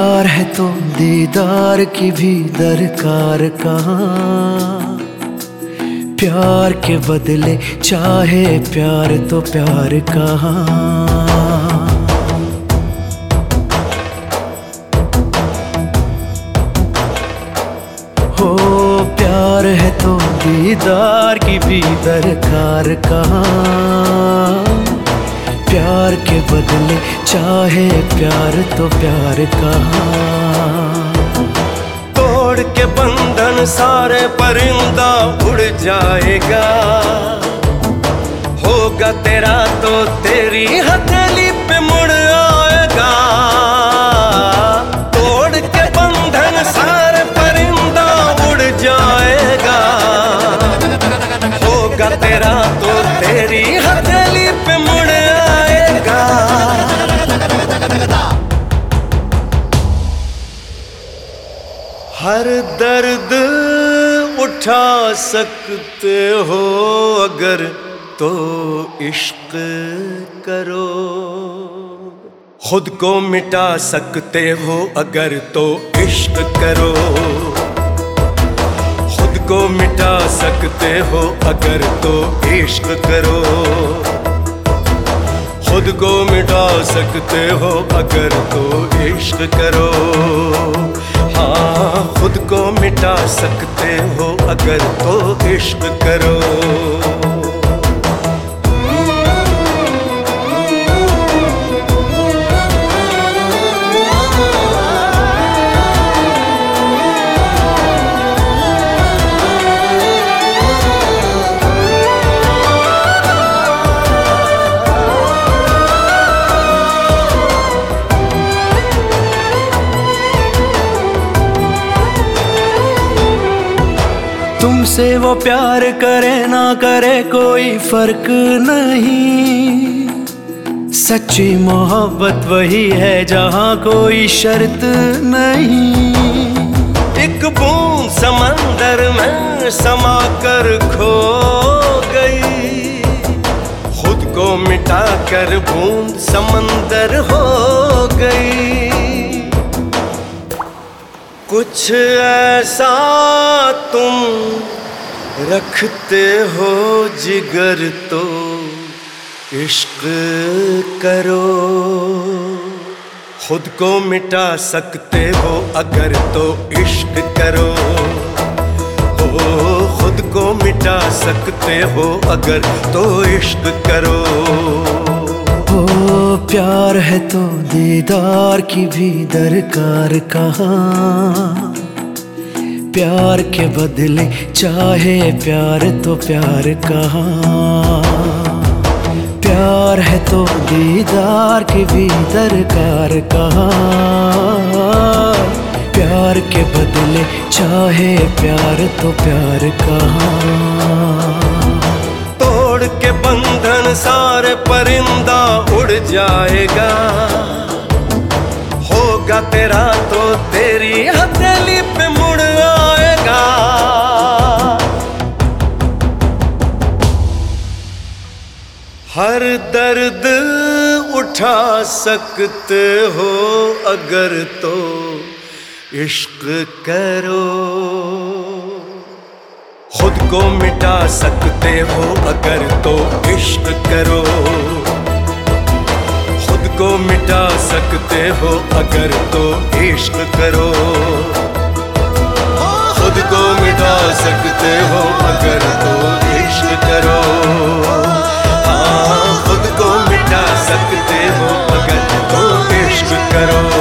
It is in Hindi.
प्यार है तो दीदार की भी दरकार कहाँ। प्यार के बदले चाहे प्यार तो प्यार कहाँ। हो प्यार है तो दीदार की भी दरकार कहाँ। प्यार के बदले चाहे प्यार तो प्यार कहाँ। तोड़ के बंधन सारे परिंदा उड़ जाएगा। होगा तेरा तो तेरी हथेली पे मुड़ आएगा। तोड़ के बंधन सारे परिंदा उड़ जाएगा। होगा तेरा तो तेरी हथेली पे मुड़ आएगा। हर दर्द उठा सकते हो अगर तो इश्क करो। खुद को मिटा सकते हो अगर तो इश्क करो। खुद को मिटा सकते हो अगर तो इश्क करो। खुद को मिटा सकते हो अगर तो इश्क करो। हाँ, खुद को मिटा सकते हो अगर तो इश्क करो। तुमसे वो प्यार करे ना करे कोई फर्क नहीं। सच्ची मोहब्बत वही है जहाँ कोई शर्त नहीं। एक बूंद समंदर में समा कर खो गई। खुद को मिटा कर बूंद समंदर हो गई। कुछ ऐसा तुम रखते हो जिगर तो इश्क करो। खुद को मिटा सकते हो अगर तो इश्क करो। हो खुद को मिटा सकते हो अगर तो इश्क करो। हो प्यार है तो दीदार की भी दरकार कहाँ। प्यार के बदले चाहे प्यार तो प्यार कहाँ। प्यार है तो दीदार की भी दरकार कहाँ। प्यार के बदले चाहे प्यार तो प्यार कहाँ। तोड़ के बंधन सारे परिंदा उड़ जाएगा। होगा तेरा तो तेरी हथेली पे मुड़ आएगा। हर दर्द उठा सकते हो अगर तो इश्क करो। खुद को मिटा सकते हो अगर तो इश्क करो। खुद को मिटा सकते हो अगर तो इश्क करो। खुद को मिटा सकते हो अगर तो इश्क करो। हाँ, खुद को मिटा सकते हो अगर तो इश्क करो।